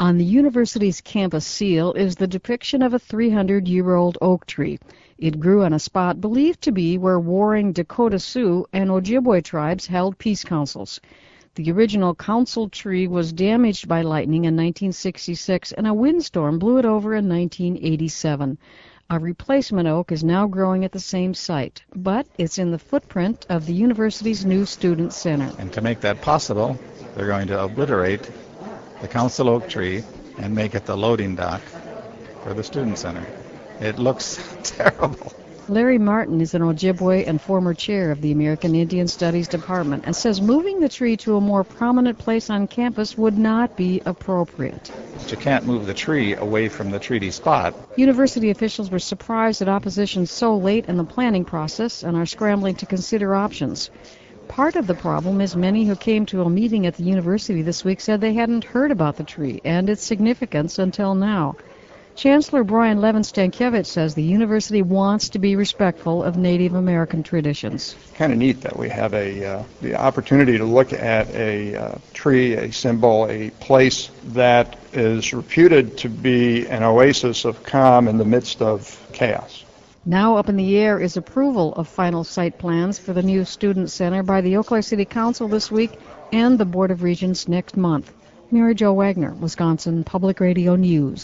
On the university's campus seal is the depiction of a 300-year-old oak tree. It grew on a spot believed to be where warring Dakota Sioux and Ojibwe tribes held peace councils. The original council tree was damaged by lightning in 1966, and a windstorm blew it over in 1987. A replacement oak is now growing at the same site, but it's in the footprint of the university's new student center. And to make that possible, they're going to obliterate the council oak tree and make it the loading dock for the student center. It looks terrible. Larry Martin is an Ojibwe and former chair of the American Indian Studies Department and says moving the tree to a more prominent place on campus would not be appropriate. But you can't move the tree away from the treaty spot. University officials were surprised at opposition so late in the planning process and are scrambling to consider options. Part of the problem is many who came to a meeting at the university this week said they hadn't heard about the tree and its significance until now. Chancellor Brian Levin-Stankiewicz says the university wants to be respectful of Native American traditions. Kind of neat that we have the opportunity to look at a tree, a symbol, a place that is reputed to be an oasis of calm in the midst of chaos. Now up in the air is approval of final site plans for the new student center by the Eau Claire City Council this week and the Board of Regents next month. Mary Jo Wagner, Wisconsin Public Radio News.